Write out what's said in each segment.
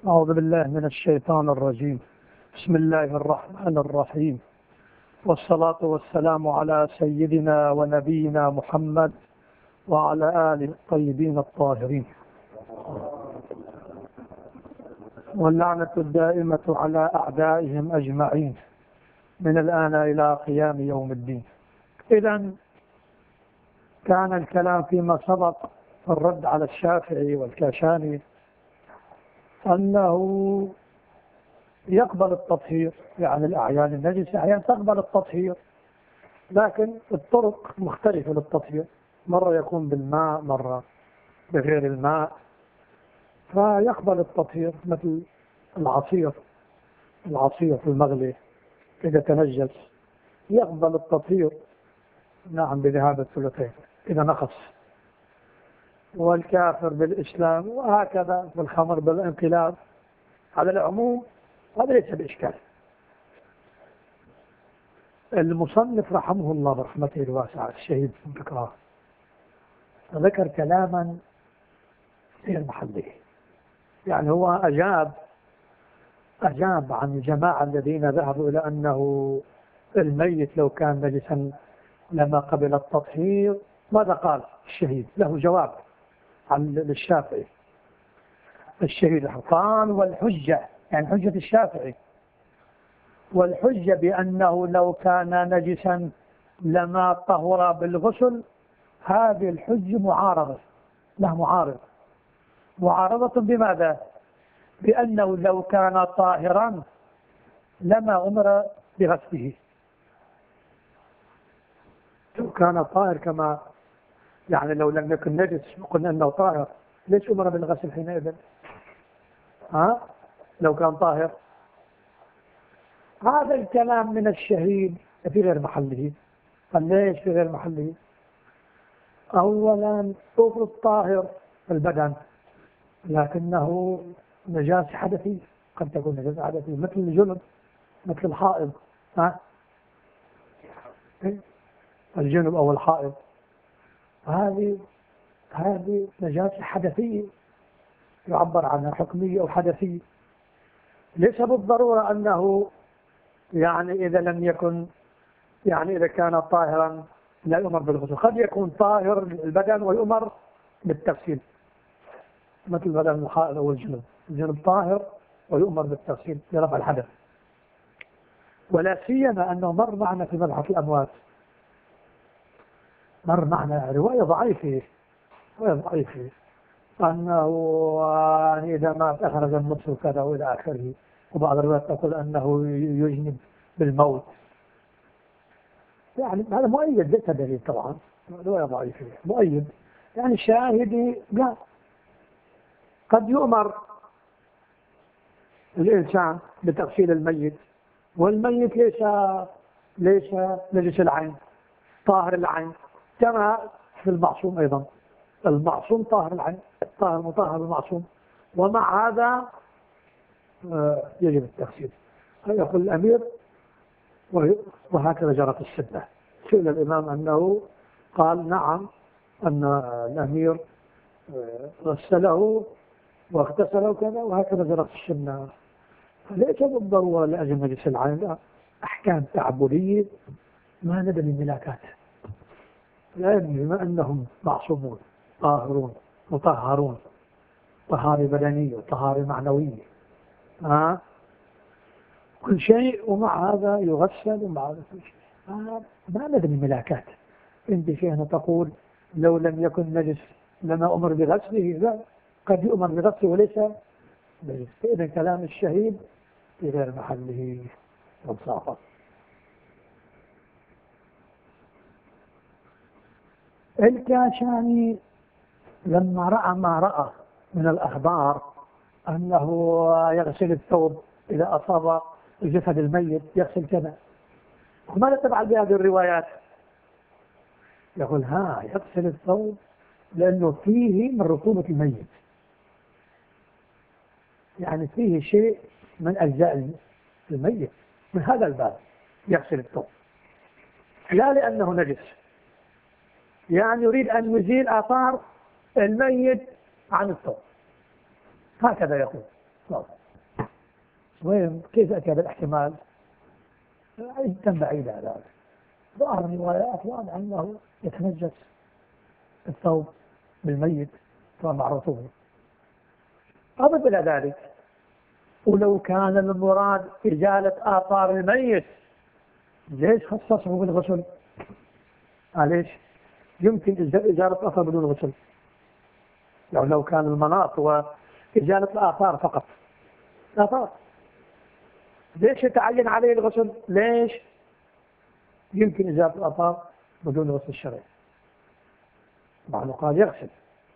أعوذ بالله من الشيطان الرجيم. بسم الله الرحمن الرحيم، والصلاة والسلام على سيدنا ونبينا محمد وعلى آله الطيبين الطاهرين، واللعنة الدائمة على أعدائهم أجمعين من الآن إلى قيام يوم الدين. إذن كان الكلام فيما سبق في الرد على الشافعي والكاشاني أنه يقبل التطهير، يعني الأعيان النجسة أحيانا تقبل التطهير، لكن الطرق مختلفة للتطهير، مرة يكون بالماء مرة بغير الماء، فيقبل التطهير مثل العصير في المغلي إذا تنجس يقبل التطهير، نعم، بذهاب الثلثين إذا نقص، والكافر بالإسلام، وهكذا والخمر بالانقلاب. على العموم هذا ليس بإشكال. المصنف رحمه الله برحمته الواسعة الشهيد بكراه ذكر كلاما غير محله، يعني هو أجاب عن الجماعة الذين ذهبوا إلى أنه الميت لو كان نجسا لما قبل التطهير. ماذا قال الشهيد؟ له جواب عن للشافعي. الشهيد قال: والحجة، يعني حجة الشافعي، والحجة بأنه لو كان نجسا لما طهر بالغسل، هذه الحجة معارضة، له معارضة بماذا؟ بأنه لو كان طاهرا لما أمر بغسله. لو كان طاهر كما يعني لو لم يكن نجس وقلنا أنه طاهر، ليش أمر بالغسل حينئذ؟ لو كان طاهر. هذا الكلام من الشهيد في غير محله. قال: ليش في غير محله؟ أولا طهر الطاهر البدن، لكنه نجاسة حدثية، قد تكون نجاسة حدثية مثل الجنب، مثل الحائض. الجنب أو الحائض هذه نجاسة حدثية يعبر عنها حكمية أو حدثية، ليس بالضرورة أنه يعني إذا لم يكن، يعني إذا كان طاهرا لا يؤمر بالغسل. قد يكون طاهر البدن ويؤمر بالتغسيل، مثل بدن الحائض أو الجنب طاهر ويؤمر بالتغسيل لرفع الحدث. ولا سيما أنه مر معنا في مبحث الأموات، مر معنا رواية ضعيفة أنه يعني إذا مات أخرج النصف كذا وإلى آخره، وبعض الروايات تقول أنه يجنب بالموت. يعني هذا مؤيد، ليس دليل طبعا، رواية ضعيفة مؤيد، يعني شاهدي قال قد يؤمر الإنسان بتغسيل الميت، والميت ليس نجس العين، طاهر العين، كما في المعصوم أيضا. المعصوم طاهر العين، طاهر مطهر المعصوم، ومع هذا يجب التغسيل. يقول الأمير، وهكذا جرت السنة. سئل الإمام أنه قال: نعم، أن الأمير غسله واغتسله كذا، وهكذا جرت السنة. فليس بالضرورة لأجل نجس العين، لا، أحكام تعبدية ما ندري ملاكات، لأن بما أنهم معصومون طاهرون مطهرون، طهارة بدنية وطهارة معنوية، كل شيء، ومع هذا يغسل ومع هذا كل شيء، ما ندري ملاكات. انت شيخنا تقول لو لم يكن نجس لما أمر بغسله، لا، قد يؤمر بغسله وليس نجس. فإذا كلام الشهيد في غير محله ومصافة. الكاشاني لما رأى ما رأى من الأخبار أنه يغسل الثوب إذا أصاب جسد الميت، يغسل كذا، ماذا تفعل بهذه الروايات؟ يقول: يغسل الثوب لأنه فيه من رطوبة الميت، يعني فيه شيء من أجزاء الميت، من هذا الباب يغسل الثوب، لا لأنه نجس، يعني يريد أن يزيل آثار الميت عن الثوب، هكذا يقول. وين كيف أتى بالاحتمال؟ جدا بعيد عن ذلك. ظاهر الروايات واضح أنه يتنجس الثوب بالميت كما معروفون. أضف إلى ذلك، ولو كان المراد إزالة آثار الميت ليش خصصه بالغسل؟ ليش؟ يمكن إزالة آثار بدون غسل. لو كان المناط هو إزالة الآثار فقط، آثار، ليش يتعين عليه الغسل؟ ليش؟ يمكن إزالة الآثار بدون غسل الشرعي، مع أنه قال يغسل.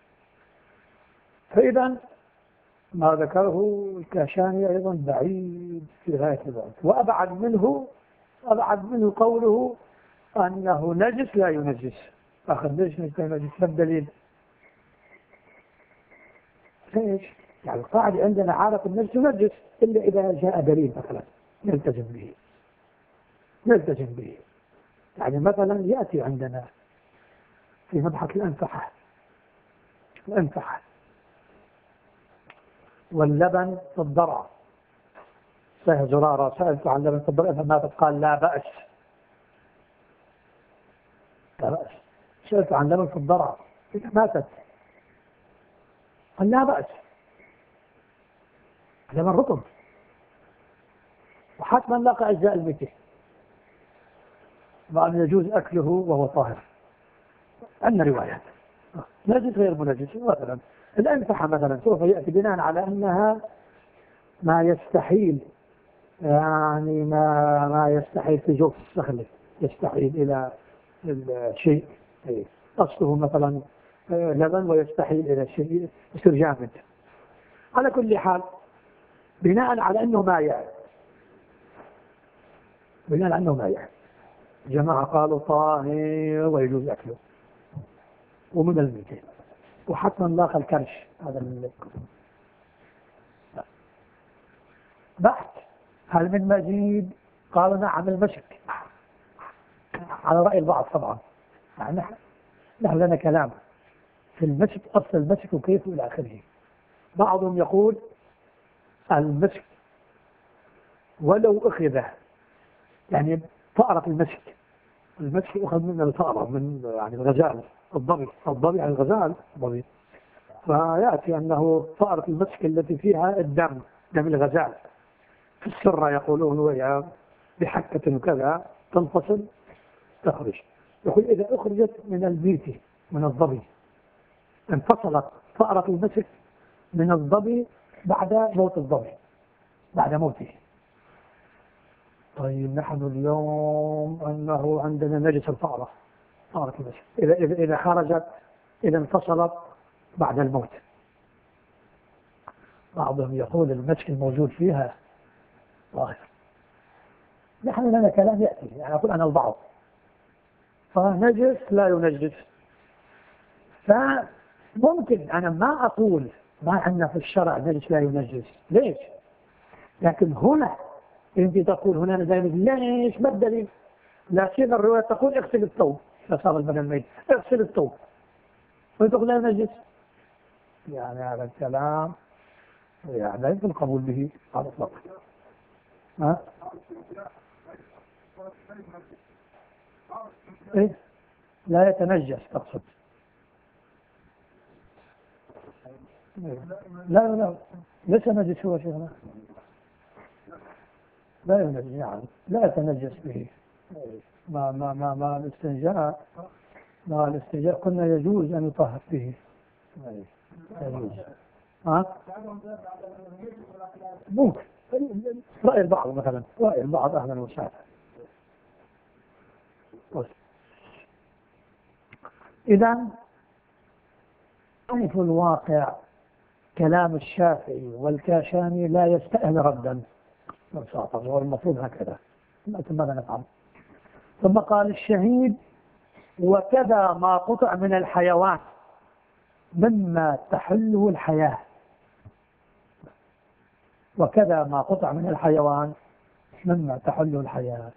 فإذا ما ذكره الكاشاني أيضا بعيد في غاية البعد، وأبعد منه قوله أنه نجس لا ينجس. أخذ ليش نجس لا ينجس؟ ما الدليل؟ ليش؟ يعني القاعدة عندنا عارف النجس ينجس إلا إذا جاء دليل مثلا نلتزم به. يعني مثلا يأتي عندنا في مبحث الأنفحة واللبن في الضرع. صحيح زرارة سألت عن لبن في الضرع فماتت قال لا بأس. سألت عن لبن في الضرع ماتت قال لا بأس. لبن رطب وحتما لاقى أجزاء الميتة، وأن يجوز أكله وهو طاهر. عندنا روايات نجس غير منجس. مثلا الأنفحة مثلا سوف يأتي بناء على أنها ما يستحيل، يعني ما يستحيل في جوف الصخلة، يستحيل إلى الشيء، أصله مثلا لبن ويستحيل إلى الشيء يصير جامد. على كل حال بناء على أنه مائع، جماعة قالوا طاهر ويجوز أكله ومن الميتين، وحتما لاقى الكرش هذا من بحث. هل من مزيد؟ قالوا نعم المسك، على رأي البعض طبعا. يعني نحن لنا كلام في المسك، أصل المسك وكيف إلى آخره. بعضهم يقول المسك ولو أخذ، يعني فأرة المسك أخذ من الفأرة، من يعني الغزال، الضبي يعني الغزال الضبي، فيأتي أنه فأرة المسك التي فيها الدم، دم الغزال في السرة يقولون وهي بحكة كذا تنفصل تخرج. يقول إذا أخرجت من البيت من الضبي، انفصلت فأرة المسك من الضبي بعد موت الضبي، بعد موته. طيب نحن اليوم أنه عندنا نجس الفأرة، فأرة المسك إذا خرجت، إذا انفصلت بعد الموت. بعضهم يقول المسك الموجود فيها ظاهر. نحن لنا كلام يأتي، يعني أقول أنا البعض فنجس لا ينجس. فممكن أنا ما أقول ما عندنا في الشرع نجس لا ينجس، ليش؟ لكن هنا أنت تقول هنا ليش؟ ما الدليل؟ لكن الرواية تقول اغسل الثوب، فصار البدن ميت، اغسل الثوب، وتقول لا ينجس. يعني هذا الكلام يعني لا يمكن القبول به على الإطلاق. إيه؟ لا يتنجس تقصد؟ لا ليس نجس هو شيخنا، لا ينجس، يعني لا يتنجس به. ما الاستنجاء قلنا يجوز أن يطهر به، يجوز. ممكن رأي البعض، مثلا رأي البعض أهلا وسهلا. إذا في الواقع كلام الشافعي والكاشاني لا يستأهل ردا ببساطة، هو المفروض هكذا. ماذا نفعل؟ ثم قال الشهيد وكذا ما قطع من الحيوان مما تحله الحياة. وكذا ما قطع من الحيوان مما تحله الحياة.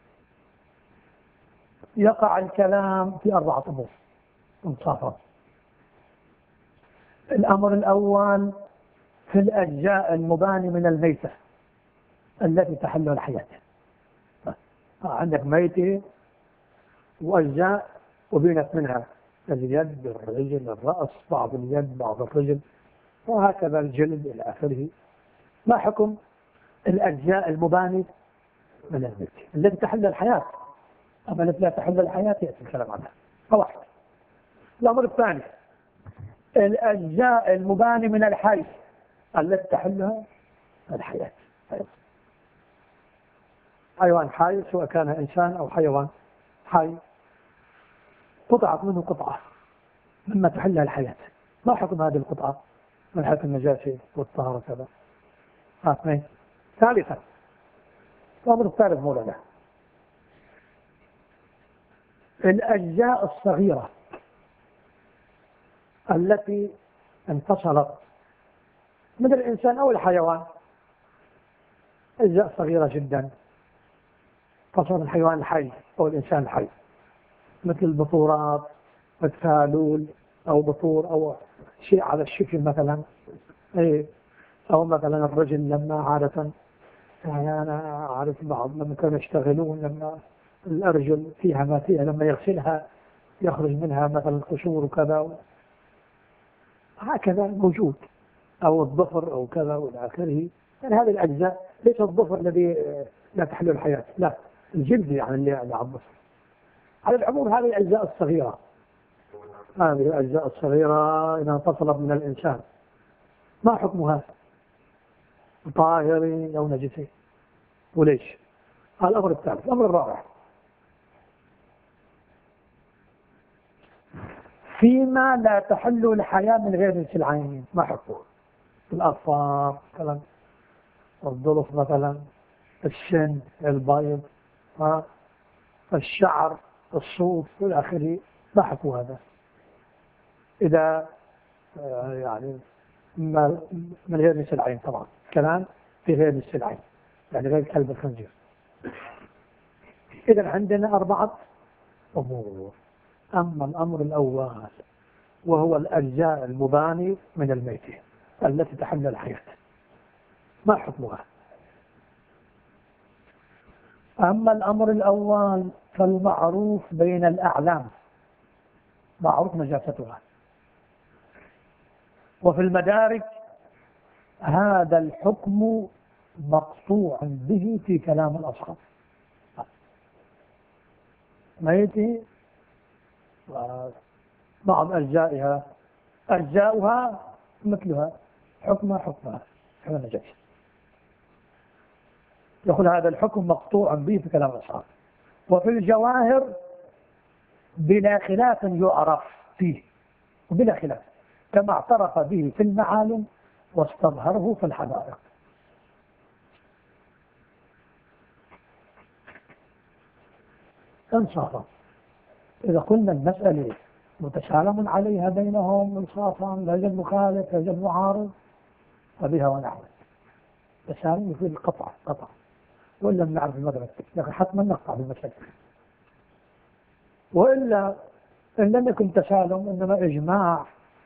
يقع الكلام في 4 أمور انصافا. الأمر الأول في الأجزاء المباني من الميتة التي تحلها الحياة. عندك ميتة وأجزاء وبينت منها اليد، الرجل، الرأس، بعض اليد، بعض الرجل، وهكذا الجلد إلى آخره. ما حكم الأجزاء المباني من الميتة التي تحل الحياة؟ أما التي لا تحل الحياة يأتي الكلام عنها. فواحد. الأمر الثاني الأجزاء المباني من الحي التي تحلها الحياة. حيوان حي سواء كان إنسان أو حيوان حي قطعت منه قطعة مما تحلها الحياة. ما حكم هذه القطعة من حيث النجاسة والطهارة كذا؟ اثنين. ثالثا الأمر الثالث مولانا الأجزاء الصغيرة التي انفصلت من الإنسان أو الحيوان، أجزاء صغيرة جدا فصل الحيوان الحي أو الإنسان الحي، مثل البطورات والثالول أو بطور أو شيء على الشكل مثلا، أو مثلا الرجل لما عادة يعني أنا أعرف بعض لما كانوا يشتغلون لما الأرجل فيها ما فيها لما يغسلها يخرج منها مثلا القشور وكذا، هكذا موجود، أو الظفر أو كذا وإلى آخره. يعني هذه الأجزاء ليس الظفر الذي لا تحل الحياة، لا، الجلد يعني اللي على الظفر. على العموم هذه الأجزاء الصغيرة، هذه الأجزاء الصغيرة إذا انفصلت من الإنسان ما حكمها؟ طاهري أو نجسي؟ وليش؟ هذا الأمر الثالث. الأمر الرابع فيما لا تحل الحياة من غير جنس العين ما حكمه؟ الأظفار مثلا، الظلف مثلا، السن، البيض، الشعر، الصوف والى اخره، ما حكم هذا؟ إذا يعني من غير جنس العين، طبعا كلام في غير جنس العين يعني غير كلب الخنزير. إذا عندنا أربعة أمور. أما الأمر الأول وهو الأجزاء المباني من الميتة التي تحل الحياة ما حكمها؟ أما الأمر الأول فالمعروف بين الأعلام معروف نجاستها، وفي المدارك هذا الحكم مقطوع به في كلام الأصحاب. ميتة وبعض أجزاؤها مثلها حكمها حكم النجاسة. يقول هذا الحكم مقطوع به في كلام الأصحاب. وفي الجواهر بلا خلاف يعرف فيه، وبلا خلاف كما اعترف به في المعالم واستظهره في الحدائق. انصافا إذا قلنا المسألة متسالم عليها بينهم انصافا لا يوجد مخالف لا يوجد معارض فبها ونحن تسالم يفيد القطع وإلا نعرف المدرك، لكن حتما نقطع بالمسألة. وإلا إن لم يكن تسالم إنما إجماع،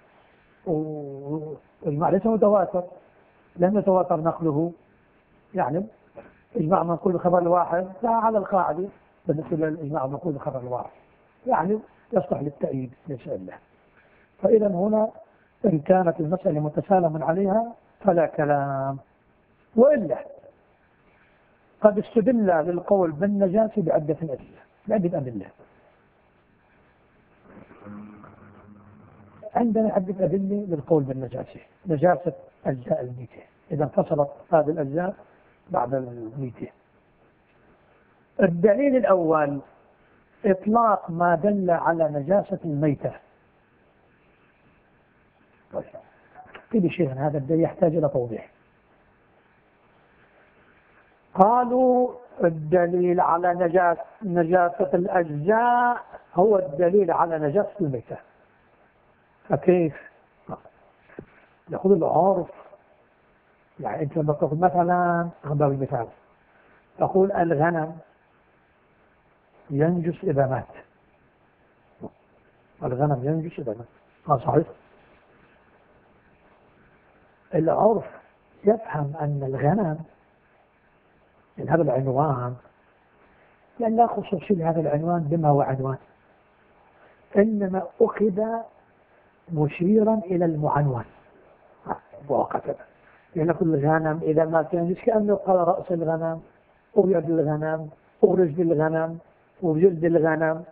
وإجماع ليس متواتر، لم يتواتر نقله، يعني إجماع منقول بخبر الواحد لا على القاعدة بالنسبة للإجماع منقول بخبر الواحد، يعني يصلح للتأييد ليس إلا. فإذا هنا إن كانت المسألة متسالم عليها فلا كلام. وإلا قد استدل للقول بالنجاسة بعدة أدلة. عندنا عدة أدلة للقول بالنجاسة، نجاسة أجزاء الميتة إذا انفصلت هذه الأجزاء بعد الميتة. الدليل الأول إطلاق ما دل على نجاسة الميتة. كل شيء هذا الدليل يحتاج إلى توضيح. قالوا الدليل على نجاسة الأجزاء هو الدليل على نجاسة الميتة. فكيف؟ يأخذ العرف، يعني أنت لما تقول مثلا أخبر المثال تقول الغنم ينجس إذا مات، الغنم ينجس إذا مات، صحيح؟ العرف يفهم أن الغنم من هذا العنوان، لأن لا خصوصية لهذا العنوان بما هو عنوان، إنما أخذ مشيرا إلى المعنون مؤقتا. لأن كل غنم إذا ما كان كأنه قال رأس الغنم ويد الغنم ورجل الغنم وجلد الغنم.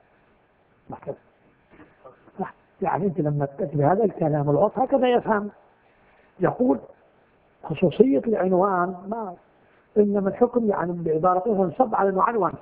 يعني أنت لما تكتب هذا الكلام العرف هكذا يفهم، يقول خصوصية العنوان ما، إنما الحكم يعني بعبارته انصب على المعنون.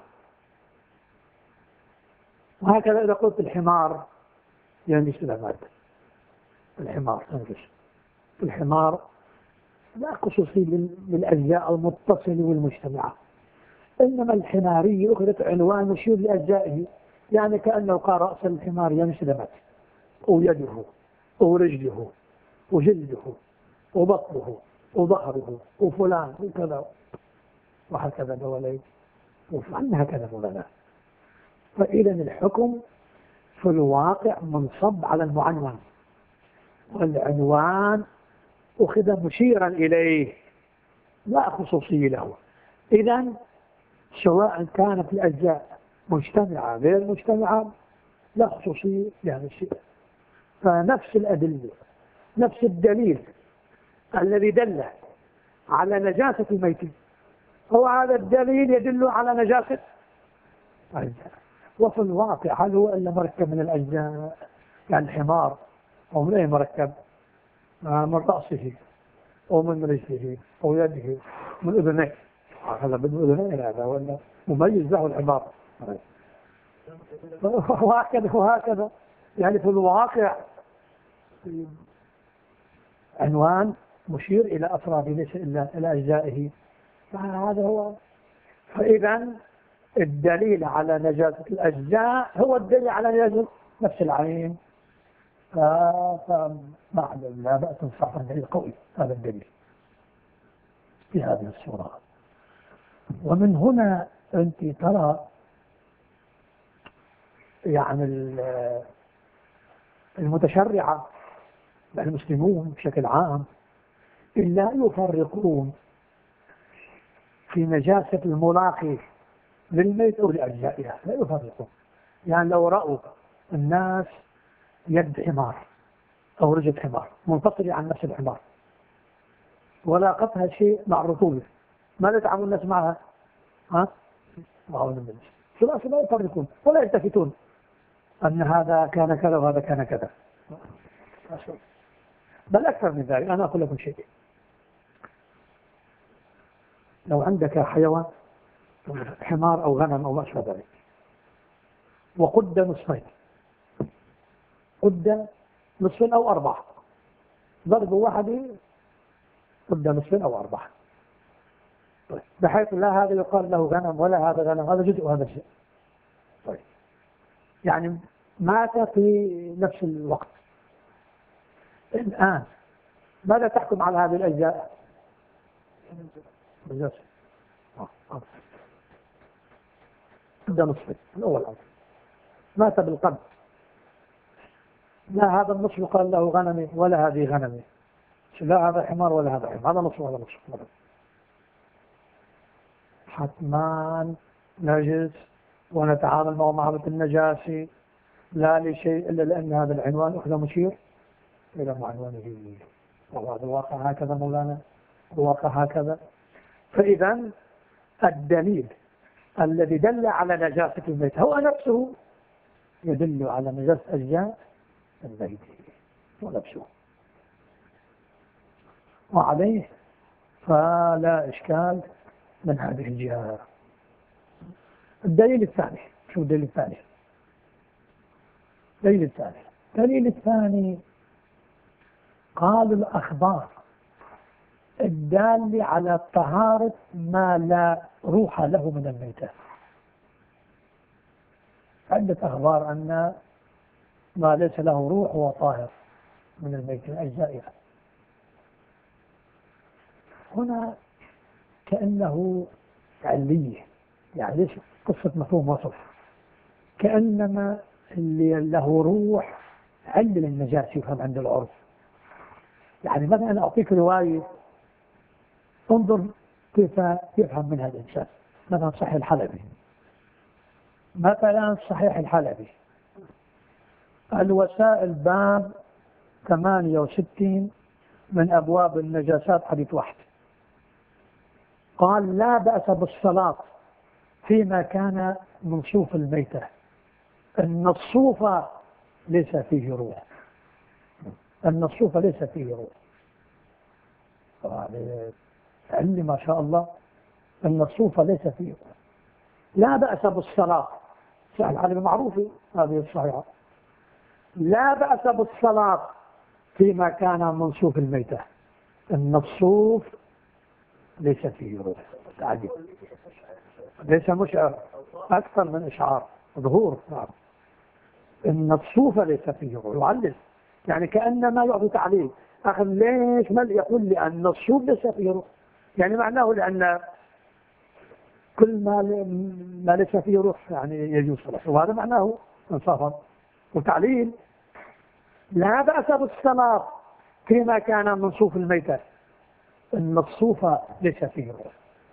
وهكذا إذا قلت الحمار يعني سلامات، الحمار تنجس، الحمار لا خصوصية للأجزاء المتصلة والمجتمعة، إنما الحمارية أخذت عنوان مشير لأجزائه، يعني كأنه قال رأس الحمار ينسلمت ويده ورجله وجلده وبطنه وظهره وفلان وكذا وهكذا دولي وفعلنا هكذا مولانا. فإذا الحكم في الواقع منصب على المعنون، والعنوان أخذ مشيرا إليه لا خصوصية له. إذا سواء كانت الأجزاء مجتمعة غير مجتمعة لا خصوصية لهذا الشيء. فنفس الأدلة، نفس الدليل الذي دل على نجاسة الميت هو هذا الدليل يدل على نجاسة الأجزاء. وفي الواقع هل هو إلا مركب من الأجزاء؟ يعني الحمار هو من أي مركب؟ من رأسه ومن رجله ويده من أذنيه. هذا بالأذنين هذا ولا مميز له الحمار. وهكذا يعني في الواقع عنوان مشير إلى أفراد ليس إلا إلى أجزائه. هذا هو. فإذا الدليل على نجاسة الأجزاء هو الدليل على نجاسة نفس العين. فمعلم لا بأس صحا دليل قوي هذا الدليل في هذه الصورة. ومن هنا أنت ترى يعني المتشرعة المسلمون بشكل عام لا يفرقون في نجاسة الملاقي للميت أو لأجزائها، لا يفرقون. يعني لو رأوا الناس يد حمار أو رجل حمار منفصلة عن نفس الحمار ولاقتها شيء مع الرطوبة، ماذا تعمل الناس معها؟ معهم الناس لا يفرقون ولا يلتفتون أن هذا كان كذا وهذا كان كذا. بل أكثر من ذلك أنا أقول لكم شيء. لو عندك حيوان حمار أو غنم أو ما أشبه ذلك وقد نصفين، قد نصفين أو أربعة، ضرب واحد قد نصفين أو أربعة، طيب. بحيث لا هذا يقال له غنم ولا هذا غنم، هذا جزء وهذا شيء. طيب يعني مات في نفس الوقت. الآن ماذا تحكم على هذه الأجزاء؟ قد نصفين الأول أمر مات بالقد، لا هذا النصف يقال له غنمي ولا هذه غنمي، لا هذا حمار ولا هذا حمار، هذا نصف وهذا نصف. حتمان نجس ونتعامل معه معاملة النجاسي لا لشيء إلا لأن هذا العنوان أخذ مشير إلى معنونه. وهذا الواقع هكذا مولانا، الواقع هكذا. فإذا الدليل الذي دل على نجاسة الميت هو نفسه يدل على نجاسة أجزاء الميت ونفسه، وعليه فلا إشكال من هذه الجهة. الدليل الثاني، شو الدليل الثاني؟ الدليل الثاني قالوا الأخبار الدالة على طهارة ما لا روح له من الميتة. عدة أخبار أن ما ليس له روح هو طاهر من الميتة أجزائها. هنا كأنه علية، يعني ليش قصة مفهوم وصف، كأنما اللي له روح علل النجاسة يفهم عند العرف، يعني مثلا أنا أعطيك رواية انظر كيف يفهم منها الإنسان. مثلا صحيح الحلبي، مثلا صحيح الحلبي الوسائل باب 68 من أبواب النجاسات حديث واحد، قال لا بأس بالصلاة فيما كان من صوف الميتة، أن الصوف ليس فيه روح، أن الصوف ليس فيه روح. علمي ما شاء الله أن الصوف ليس فيه روح. لا بأس بالصلاة، هذه معروفة هذه الصحيحة، لا بأس بالصلاة فيما كان من صوف الميتة، أن الصوف ليس فيه روح. تعجب، ليس مشعر، أكثر من إشعار، ظهور. إن الصوف ليس فيه روح، يعلل يعني كأنما يعطي تعليل. أخي ليش ما يقول لأن الصوف ليس فيه روح؟ يعني معناه لأن كل ما ليس فيه روح يعني يجوز صلاته، وهذا معناه انصافا وتعليل. لا بأس بالصلاة فيما كان من صوف الميتة، إن الصوف ليس فيه روح.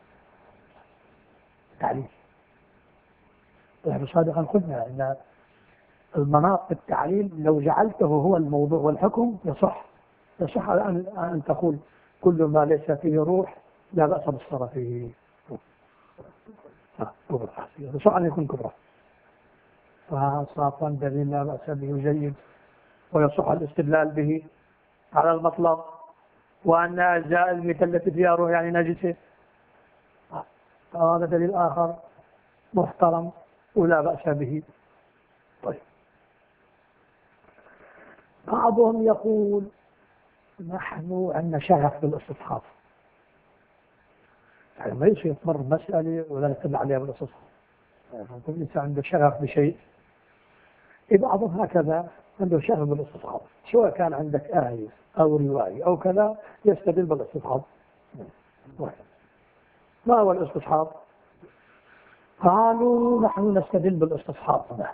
تعليل. نحن صادقا قلنا أن المناط التعليل لو جعلته هو الموضوع والحكم يصح أن تقول كل ما ليس فيه روح لا بأس بالصلاة فيه. يصح أن يكون كبرى، فصافا دليل لا بأس به جيد، ويصح الاستدلال به على المطلق، وأن أجزاء الميتة التي فيها روح يعني نجسة، هذا دليل آخر محترم ولا بأس به. طيب، بعضهم يقول نحن عندنا شغف بالاستصحاب، يعني ما يصير تمر مسألة ولا نتبع عليها بالاستصحاب، يعني كل إنسان عنده شغف بشيء. بعضهم هكذا عنده شغف بالاستصحاب، سواء كان عندك آية أو رواية أو كذا يستدل بالاستصحاب. ما هو الاستصحاب؟ قالوا نحن نستدل بالاستصحاب.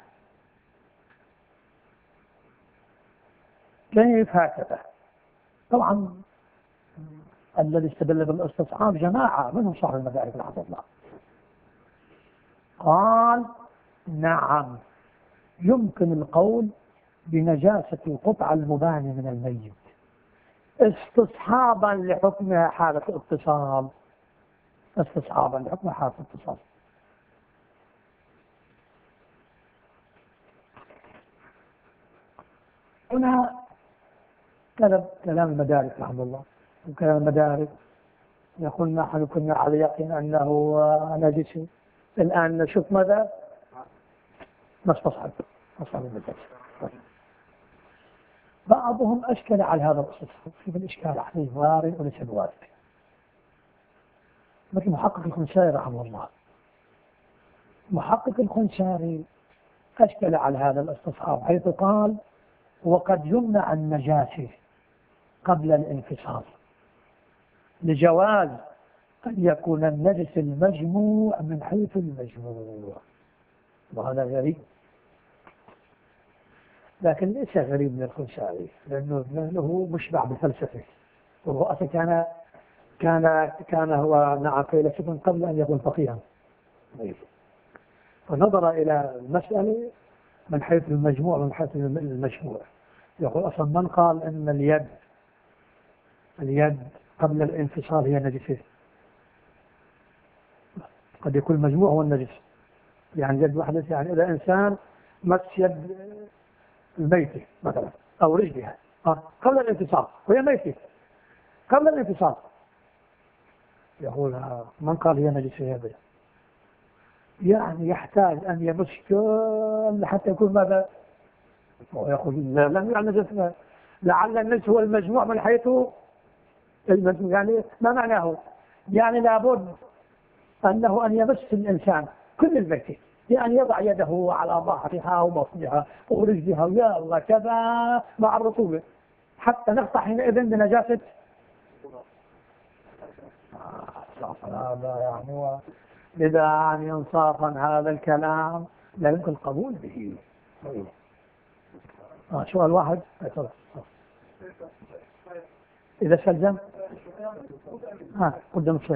كيف هكذا؟ طبعا الذي استدل بالاستصحاب جماعة منهم صاحب المذاهب رحمه الله، قال نعم يمكن القول بنجاسة القطعة المباني من الميت استصحابا لحكمها حالة اتصال، استصحابا لحكمها حالة اتصال. هنا كلام المدارك رحمه الله، وكلام المدارك يقول نحن كنا على يقين أنه نجس، الآن نشوف ماذا نستصحب النجاسة. بعضهم أشكل على هذا الاستصحاب، شوف الإشكال عليه وارد وليس بوارد، مثل محقق الخنساري رحمه الله. محقق الخنساري أشكل على هذا الاستصحاب حيث قال وقد يمنع النجاسة قبل الانفصال لجواز أن يكون النجس المجموع من حيث المجموع، وهذا غريب، لكن ليس غريب من الخنساري لأنه مشبع بالفلسفة، وهو أصلا كان هو نعم فيلسوفا قبل أن يكون فقيها، فنظر إلى المسألة من حيث المجموع من حيث المجموع. يقول أصلا من قال أن اليد قبل الانفصال هي نجسة؟ قد يكون المجموع هو النجس، يعني يد واحدة، يعني إذا إنسان مس يد الميتة مثلا أو رجلها قبل الانفصال وهي ميتة قبل الانفصال، يقول من قال هي نجسة هذا؟ يعني يحتاج أن يمس كل حتى يكون ماذا؟ ويقول لا لم يعني نجس، لعل النجس هو المجموع من حيث المجموع، يعني ما معناه؟ يعني لابد أنه أن يمس الإنسان كل الميتة، يعني يضع يده على ظهرها وبطنها ورجلها ويا الله كذا مع الرطوبة حتى نقطع حينئذ بنجاسة. هذا يعني إذا يعني انصافا هذا الكلام لا يمكن القبول به. سؤال واحد. إذا سلم قدام الصين.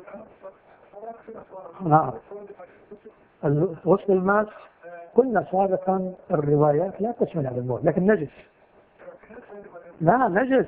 نعم. غسل الماس قلنا سابقا الروايات لا تشمل هذا الموضوع، لكن نجس. لا نجس.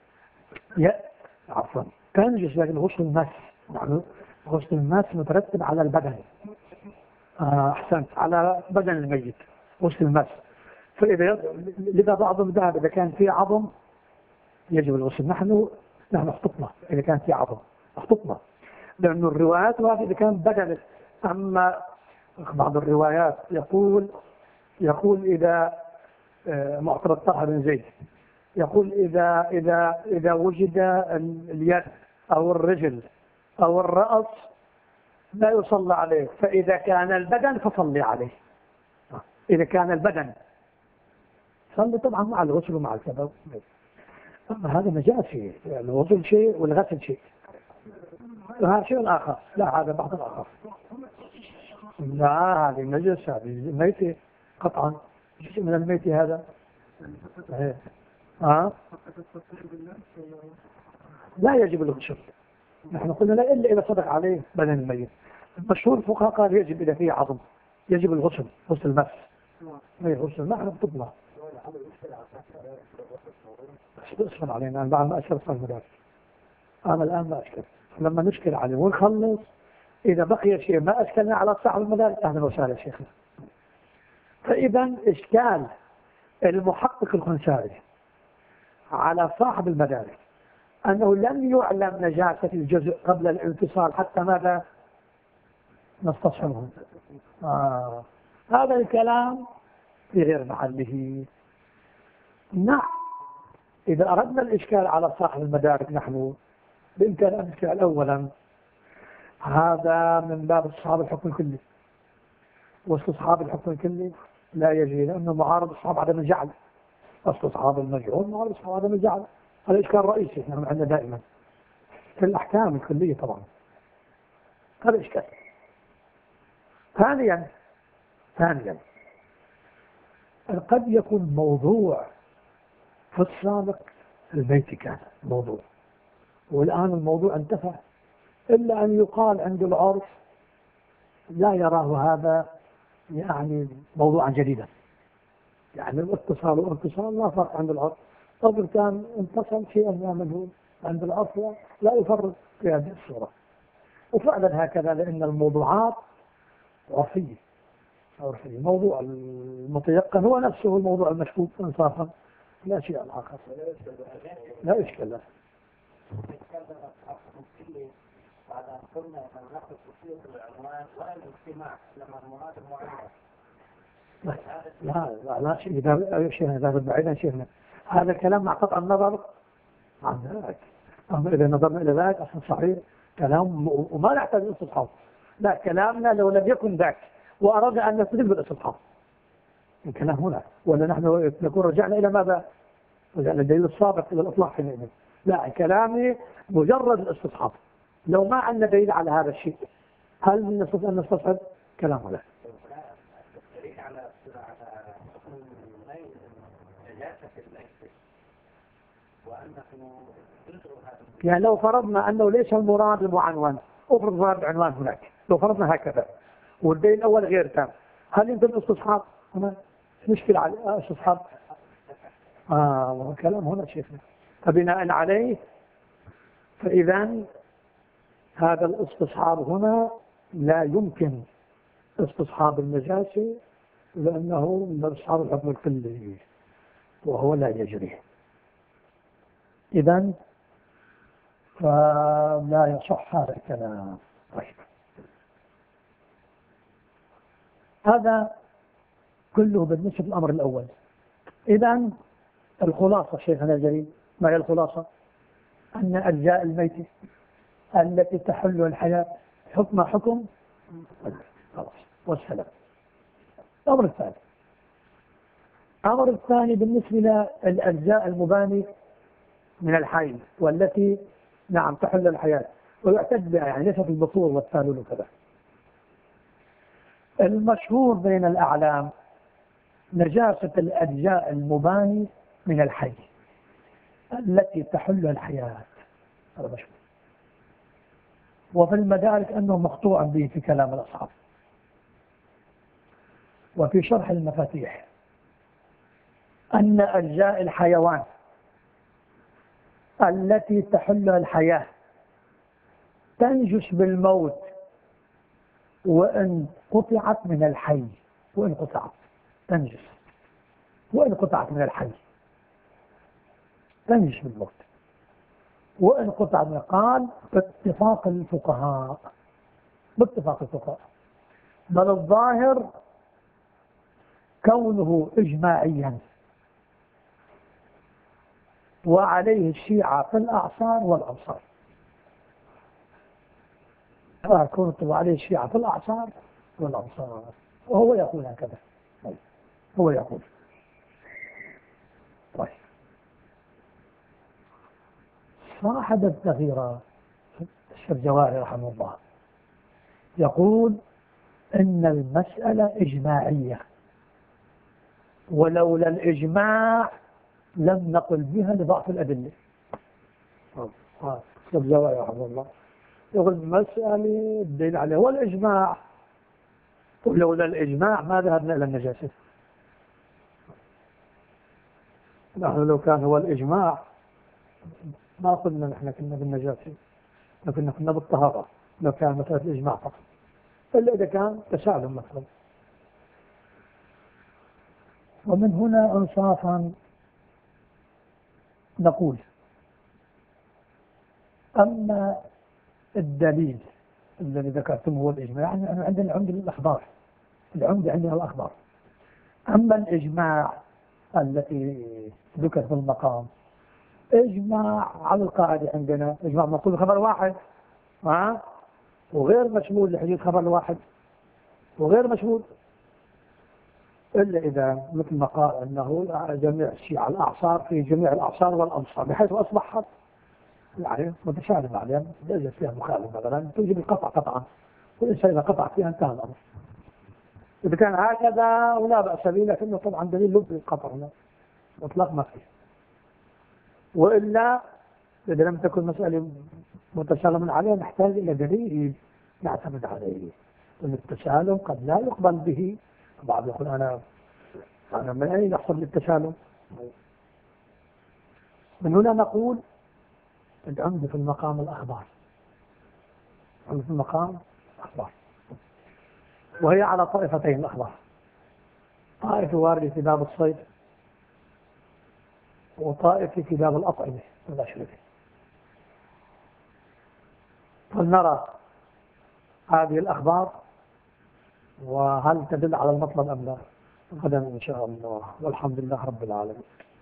عفوا تنجس، لكن غسل الماس يعني غسل الماس مترتب على البدن. أحسنت، على بدن الميت غسل الماس. فإذا لذا بعضهم ذهب إذا كان في عظم يجب الغسل. نحن اخططنا إذا كان في عظم، اخططنا، لأن الروايات هذه إذا كان بدن. أما بعض الروايات يقول إذا معترض طه بن زيد يقول إذا وجد اليد أو الرجل أو الرأس لا يصلى عليه، فإذا كان البدن فصلي عليه. إذا كان البدن صلي طبعا مع الغسل ومع الكذا. أما هذا نجاسي، يعني الغسل شيء والغسل شيء، هذا شيء آخر. لا هذا بعض الآخر. لا هذه نجس، هذه ميتة قطعا، جزء من الميت هذا. لا يجب الغسل. نحن قلنا لا إلا إذا صدق عليه بدن الميت. المشهور الفقهاء قال يجب إذا فيه عظم يجب الغسل، غسل المس. غسل نحن بطبنا بس أسفل علينا بعد ما أشرف المدارس. أنا الآن ما أشكل، لما نشكل عليه ونخلص إذا بقي شيء ما أشكلنا على صاحب المدارس أهلا وسهلا شيخنا. فإذا إشكال المحقق الخنسائي على صاحب المدارس أنه لم يعلم نجاسة الجزء قبل الانفصال حتى ماذا نستصحبه. هذا الكلام في غير محله. نعم إذا أردنا الإشكال على صاحب المدارك نحن بإمكان أن نشكل أولا هذا من باب استصحاب الحكم الكلي، واستصحاب الحكم الكلي لا يجري لأنه معارض استصحاب عدم الجعل. استصحاب المجعول معارض استصحاب عدم الجعل. هذا إشكال رئيسي نحن عندنا دائما في الأحكام الكلية طبعا. هذا إشكال. ثانيا قد يكون موضوع في السابق البيت كان موضوع، والآن الموضوع انتفى، إلا أن يقال عند العرف لا يراه هذا يعني موضوعا جديدا، يعني الاتصال والانفصال لا فرق عند العرف. قبل كان انفصل شيئا ما منه، عند العرف لا يفرق في هذه الصورة. وفعلا هكذا، لأن الموضوعات عرفية. الموضوع المتيقن هو نفسه الموضوع المشكوك انصافا، لا شيء آخر، لا إشكال له. لا شيء إذا بعيدا شيخنا هذا الكلام مع قطع النظر عن ذلك. أما إذا نظرنا إلى ذلك أصلا صحيح كلام وما نحتاج الاستصحاب. لا كلامنا لو لم يكن ذاك وأردنا أن نستدل بالاستصحاب الكلام هنا، ولا نحن نكون رجعنا إلى ماذا؟ رجعنا الدليل السابق إلى الإطلاق حينئذ. لا كلامي مجرد الاستصحاب. لو ما عندنا دليل على هذا الشيء هل نستطيع أن نستصحب كلامه؟ لا. يعني لو فرضنا أنه ليس المراد المعنون، افرض مراد العنوان هناك، لو فرضنا هكذا والدليل الأول غير تام، هل يمكن الاستصحاب؟ هنا مشكلة على الاستصحاب. كلام هنا شيخنا. فبناء عليه فإذا هذا الاستصحاب هنا لا يمكن استصحاب النجاسة، لأنه من استصحاب الحكم الكلي وهو لا يجري. إذن فلا يصح هذا الكلام. طيب هذا كله بالنسبة للأمر الأول. إذن الخلاصة شيخنا الجليل، ما هي الخلاصة؟ أن أجزاء الميت التي تحل الحياة حكم خلاص والسلام. الأمر الثاني بالنسبة للأجزاء المباني من الحي والتي نعم تحل الحياة ويعتد بها، يعني ليس في البطور والثالول وكذا. المشهور بين الأعلام نجاسة الأجزاء المباني من الحي التي تحل الحياة. هذا مشهور. وفي المدارك أنه مقطوع به في كلام الأصحاب. وفي شرح المفاتيح أن أجزاء الحيوان التي تحل الحياة تنجس بالموت وإن قطعت من الحي. وإن قطعت تنجس، وإن قطعت من الحي تنجس بالموت، وإن قطعت من قال باتفاق الفقهاء. باتفاق الفقهاء. بل الظاهر كونه إجماعيا، وعليه الشيعة في الأعصار والأمصار. كونه عليه الشيعة في الأعصار والأمصار، وهو يقول هكذا. هو يقول. طيب، صاحب التغييرات الشرجواري رحمه الله يقول إن المسألة إجماعية، ولولا الإجماع لم نقل بها لضعف الأدلة. الشرجواري رحمه الله يقول المسألة الدليل عليه هو الإجماع، ولولا الإجماع ما ذهبنا إلى النجاسة. نحن لو كان هو الإجماع ما قلنا نحن كنا بالنجاسة، لكن كنا بالطهارة لو كان مسألة الإجماع فقط، إلا إذا كان تسالم مثلا. ومن هنا إنصافا نقول أما الدليل الذي ذكرتم هو الإجماع، يعني أنا عندنا العمد الأخبار، العمد عندنا الأخبار. أما الإجماع التي ذكر في المقام إجماع على القاعدة عندنا إجماع مقول خبر واحد، وغير مشمول لحديث خبر الواحد، وغير مشمول إلا إذا مثل ما قال أنه جميع الشيعة الأعصار في جميع الأعصار والأمصار، بحيث أصبح يعني متشابه عليها ليس فيها مخالفة مثلا توجب القطع قطعا، والإنسان إذا قطع فيها انتهى الأمر. إذا كان هكذا ولا بأس به، لكنه طبعا دليل لب القطع هنا مطلق ما فيه. وإلا إذا لم تكن مسألة متسالم عليها نحتاج إلى دليل نعتمد عليه. التسالم قد لا يقبل به. بعض يقول أنا من أين يحصل للتسالم؟ من هنا نقول العمد في المقام الأخبار، العمد في المقام الأخبار، وهي على طائفتين الأخبار. طائفة واردة في باب الصيد، وطائفة في باب الأطعمة والأشربة. فلنرى هذه الأخبار وهل تدل على المطلب أم لا غدا إن شاء الله، والحمد لله رب العالمين.